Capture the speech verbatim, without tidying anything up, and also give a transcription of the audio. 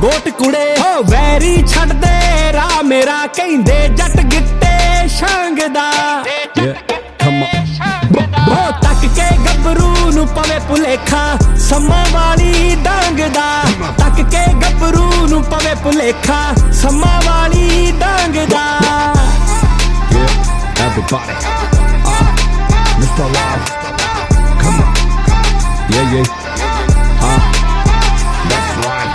Vote ਕੁੜੇ ਹੋ very ਛੱਡ ਦੇ ਰਾਹ ਮੇਰਾ ਕਹਿੰਦੇ ਜੱਟ ਗਿੱਟੇ ਛੰਗਦਾ ਬਹੁ ਤੱਕ ਕੇ ਗੱਭਰੂ ਨੂੰ ਪਵੇ ਭੁਲੇਖਾ ਸਮਾਂ ਵਾਲੀ ਡੰਗ ਦਾ ਤੱਕ ਕੇ ਗੱਭਰੂ ਨੂੰ ਪਵੇ ਭੁਲੇਖਾ ਸਮਾਂ ਵਾਲੀ ਡੰਗ ਦਾ Everybody, uh, Mister Love, come on, yeah, yeah.